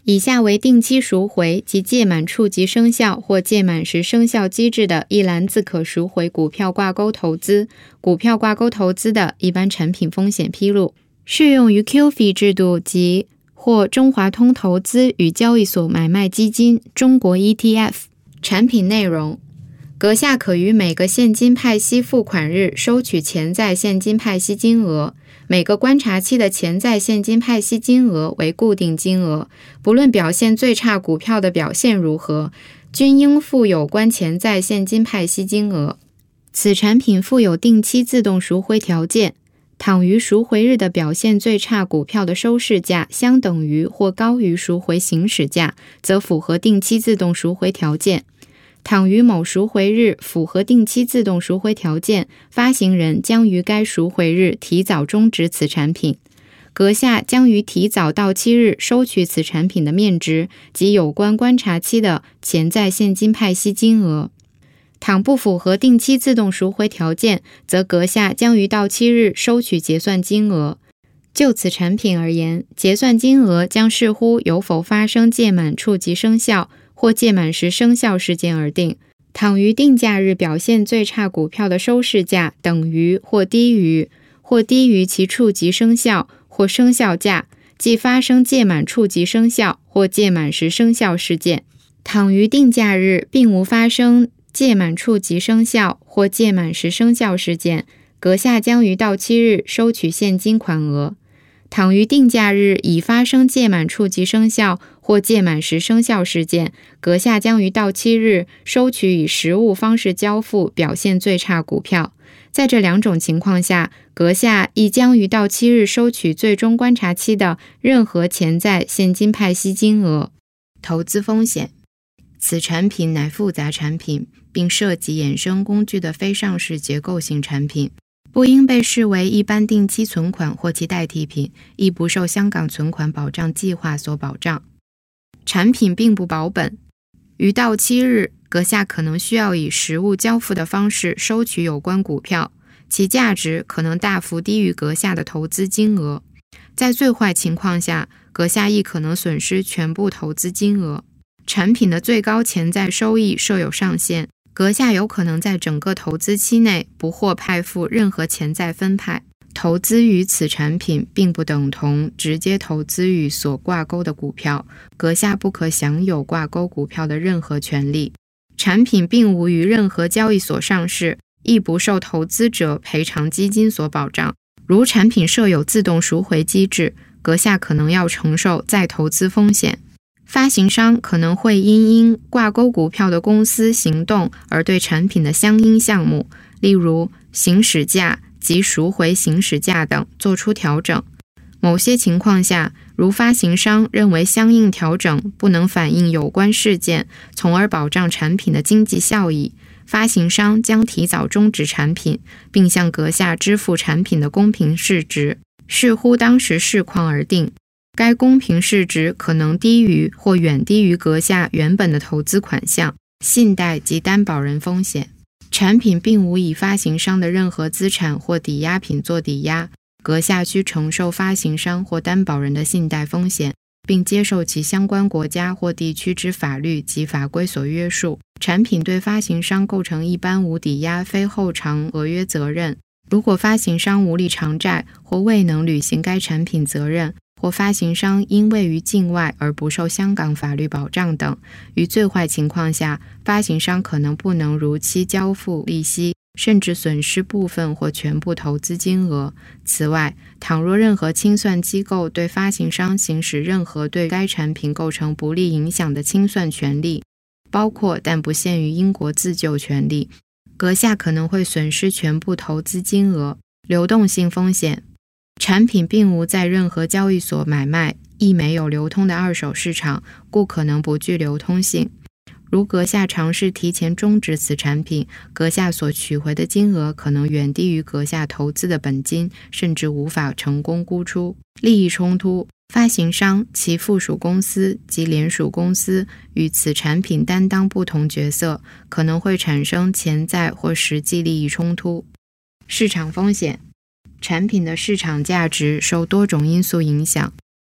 以下为定期赎回及届满处即生效或届满时生效机制的一篮子可赎回股票挂钩投资、股票挂钩投资的一般产品风险披露，适用于 QF 制度及或中华通投资与交易所买卖基金、中国 ETF。 产品内容：阁下可于每个现金派息付款日收取潜在现金派息金额，每个观察期的潜在现金派息金额为固定金额，不论表现最差股票的表现如何，均应付有关潜在现金派息金额。此产品附有定期自动赎回条件，倘于赎回日的表现最差股票的收市价相等于或高于赎回行使价，则符合定期自动赎回条件。倘于某赎回日符合定期自动赎回条件，发行人将于该赎回日提早终止此产品。阁下将于提早到期日收取此产品的面值及有关观察期的潜在现金派息金额。倘不符合定期自动赎回条件，则阁下将于到期日收取结算金额。就此产品而言，结算金额将视乎有否发生届满处即生效或届满时生效事件而定。倘于定价日表现最差股票的收市价等于或低于其处即生效或生效价，即发生届满处即生效或届满时生效事件。倘于定价日并无发生届满处即生效或届满时生效事件，阁下将于到期日收取现金款额。倘于定价日已发生届满处即生效或届满时生效事件，阁下将于到期日收取以实物方式交付表现最差股票。在这两种情况下，阁下亦将于到期日收取最终观察期的任何潜在现金派息金额。投资风险：此产品乃复杂产品，并涉及衍生工具的非上市结构性产品，不应被视为一般定期存款或其代替品，亦不受香港存款保障计划所保障。产品并不保本，于到期日，阁下可能需要以实物交付的方式收取有关股票，其价值可能大幅低于阁下的投资金额。在最坏情况下，阁下亦可能损失全部投资金额。产品的最高潜在收益设有上限，阁下有可能在整个投资期内不获派付任何潜在分派。投资于此产品并不等同直接投资于所挂钩的股票，阁下不可享有挂钩股票的任何权利。产品并无于任何交易所上市，亦不受投资者赔偿基金所保障。如产品设有自动赎回机制，阁下可能要承受再投资风险。发行商可能会因挂钩股票的公司行动而对产品的相应项目，例如行使价及赎回行使价等做出调整。某些情况下，如发行商认为相应调整不能反映有关事件，从而保障产品的经济效益，发行商将提早终止产品，并向阁下支付产品的公平市值，视乎当时市况而定。该公平市值可能低于或远低于阁下原本的投资款项。信贷及担保人风险：产品并无以发行商的任何资产或抵押品做抵押，阁下需承受发行商或担保人的信贷风险，并接受其相关国家或地区之法律及法规所约束。产品对发行商构成一般无抵押非后偿违约责任。如果发行商无力偿债或未能履行该产品责任，或发行商因位于境外而不受香港法律保障等，于最坏情况下，发行商可能不能如期交付利息，甚至损失部分或全部投资金额。此外，倘若任何清算机构对发行商行使任何对该产品构成不利影响的清算权利，包括但不限于英国自救权利，阁下可能会损失全部投资金额。流动性风险：产品并无在任何交易所买卖，亦没有流通的二手市场，故可能不具流通性。如阁下尝试提前终止此产品，阁下所取回的金额可能远低于阁下投资的本金，甚至无法成功估出。利益冲突：发行商、其附属公司及联属公司与此产品担当不同角色，可能会产生潜在或实际利益冲突。市场风险：产品的市场价值受多种因素影响，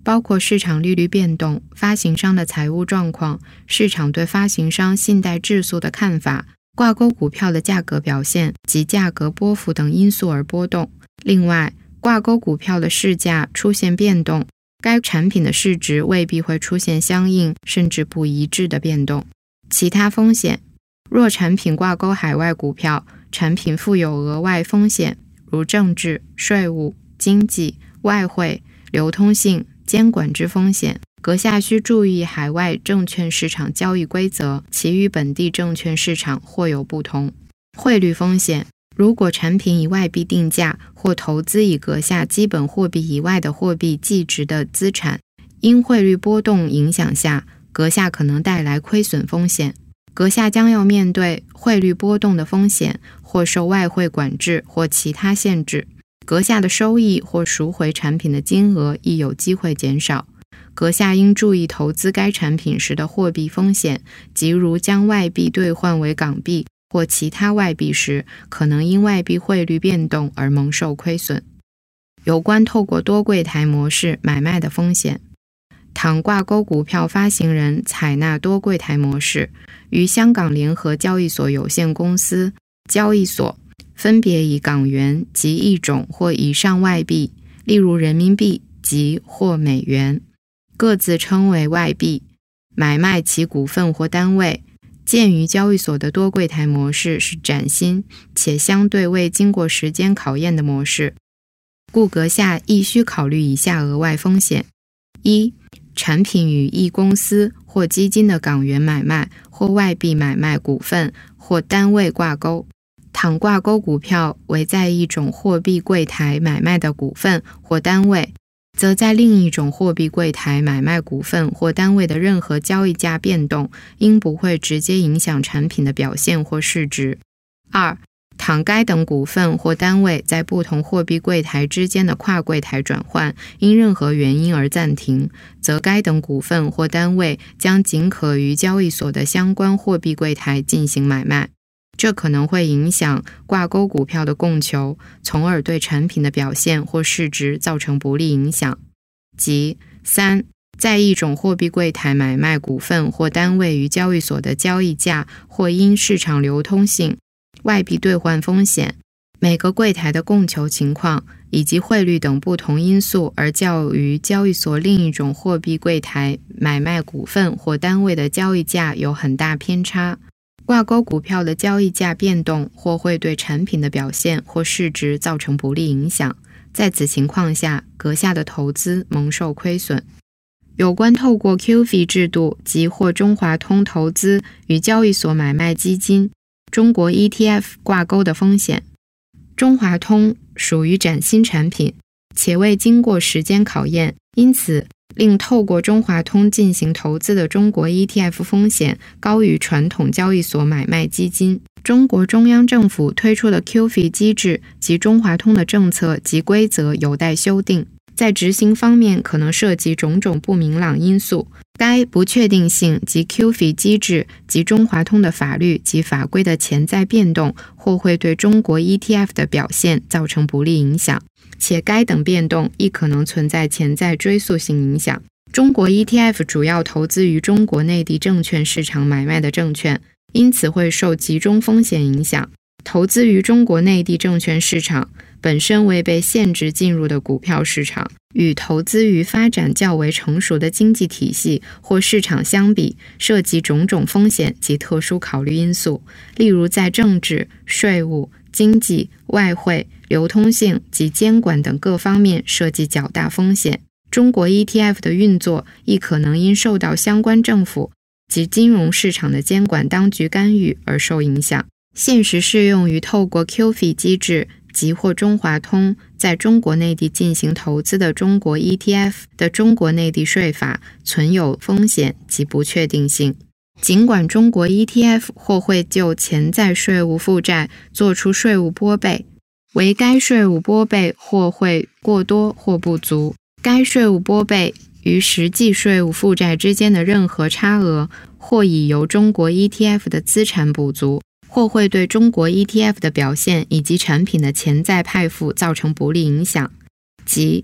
包括市场利率变动、发行商的财务状况、市场对发行商信贷质素的看法、挂钩股票的价格表现及价格波幅等因素而波动。另外，挂钩股票的市价出现变动，该产品的市值未必会出现相应甚至不一致的变动。其他风险，若产品挂钩海外股票，产品负有额外风险，如政治、税务、经济、外汇、流通性、监管之风险，阁下需注意海外证券市场交易规则，其与本地证券市场或有不同。汇率风险，如果产品以外币定价或投资以阁下基本货币以外的货币计值的资产，因汇率波动影响下，阁下可能带来亏损风险。阁下将要面对汇率波动的风险，或受外汇管制或其他限制。阁下的收益或赎回产品的金额亦有机会减少。阁下应注意投资该产品时的货币风险，即如将外币兑换为港币或其他外币时，可能因外币汇率变动而蒙受亏损。有关透过多柜台模式买卖的风险，倘挂钩股票发行人采纳多柜台模式，于香港联合交易所有限公司交易所分别以港元及一种或以上外币，例如人民币及或美元，各自称为外币，买卖其股份或单位。鉴于交易所的多柜台模式是崭新且相对未经过时间考验的模式，故阁下亦需考虑以下额外风险：一、产品与一公司或基金的港元买卖或外币买卖股份或单位挂钩，倘挂钩股票为在一种货币柜台买卖的股份或单位，则在另一种货币柜台买卖股份或单位的任何交易价变动，应不会直接影响产品的表现或市值。二、倘该等股份或单位在不同货币柜台之间的跨柜台转换因任何原因而暂停，则该等股份或单位将仅可于交易所的相关货币柜台进行买卖，这可能会影响挂钩股票的供求，从而对产品的表现或市值造成不利影响。即三、在一种货币柜台买卖股份或单位于交易所的交易价或因市场流通性、外币兑换风险、每个柜台的供求情况以及汇率等不同因素而较于交易所另一种货币柜台买卖股份或单位的交易价有很大偏差。挂钩股票的交易价变动或会对产品的表现或市值造成不利影响，在此情况下，阁下的投资蒙受亏损。有关透过 QF 制度及或中华通投资与交易所买卖基金、中国 ETF 挂钩的风险，中华通属于崭新产品，且未经过时间考验，因此令透过中华通进行投资的中国 ETF 风险高于传统交易所买卖基金。中国中央政府推出的 QF 机制及中华通的政策及规则有待修订，在执行方面可能涉及种种不明朗因素。该不确定性及 QF 机制及中华通的法律及法规的潜在变动，或会对中国 ETF 的表现造成不利影响，且该等变动亦可能存在潜在追溯性影响。中国 ETF 主要投资于中国内地证券市场买卖的证券，因此会受集中风险影响。投资于中国内地证券市场本身为被限制进入的股票市场，与投资于发展较为成熟的经济体系或市场相比，涉及种种风险及特殊考虑因素，例如在政治、税务、经济、外汇、流通性及监管等各方面涉及较大风险。中国 ETF 的运作亦可能因受到相关政府及金融市场的监管当局干预而受影响。现时适用于透过 QF 机制及或中华通在中国内地进行投资的中国 ETF 的中国内地税法存有风险及不确定性。尽管中国 ETF 或会就潜在税务负债做出税务拨备，为该税务拨备或会过多或不足，该税务拨备与实际税务负债之间的任何差额，或已由中国 ETF 的资产补足，或会对中国 ETF 的表现以及产品的潜在派付造成不利影响。即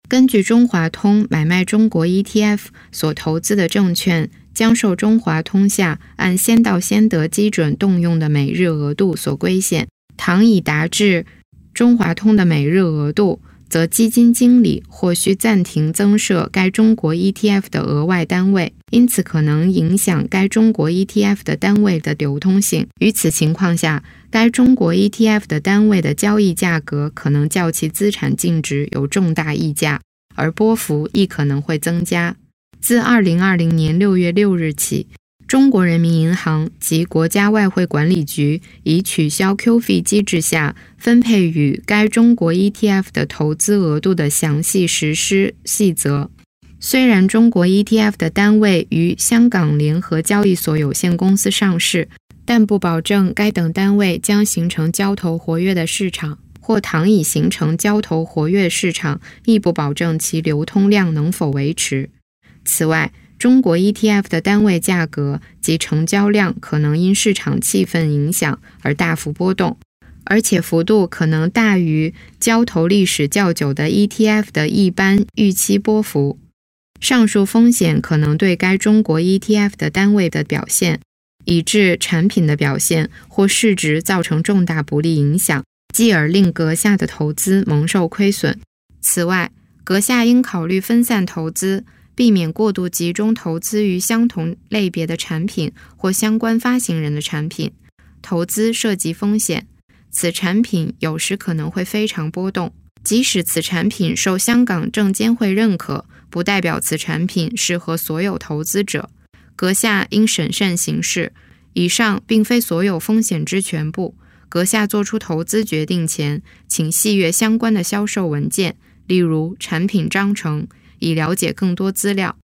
根据中华通买卖中国 ETF 所投资的证券将受中华通下按先到先得基准动用的每日额度所规限，倘已达至中华通的每日额度，则基金经理或需暂停增设该中国 ETF 的额外单位，因此可能影响该中国 ETF 的单位的流通性。于此情况下，该中国 ETF 的单位的交易价格可能较其资产净值有重大溢价，而波幅亦可能会增加。自2020年6月6日起，中国人民银行及国家外汇管理局已取消 QF 机制下分配与该中国 ETF 的投资额度的详细实施细则。虽然中国 ETF 的单位于香港联合交易所有限公司上市，但不保证该等单位将形成交投活跃的市场，或倘已形成交投活跃市场，亦不保证其流通量能否维持。此外，中国 ETF 的单位价格及成交量可能因市场气氛影响而大幅波动，而且幅度可能大于交投历史较久的 ETF 的一般预期波幅。上述风险可能对该中国 ETF 的单位的表现，以致产品的表现或市值造成重大不利影响，继而令阁下的投资蒙受亏损。此外，阁下应考虑分散投资，避免过度集中投资于相同类别的产品或相关发行人的产品。投资涉及风险，此产品有时可能会非常波动。即使此产品受香港证监会认可，不代表此产品适合所有投资者。阁下应审慎行事。以上并非所有风险之全部。阁下做出投资决定前，请细阅相关的销售文件，例如产品章程，以了解更多资料。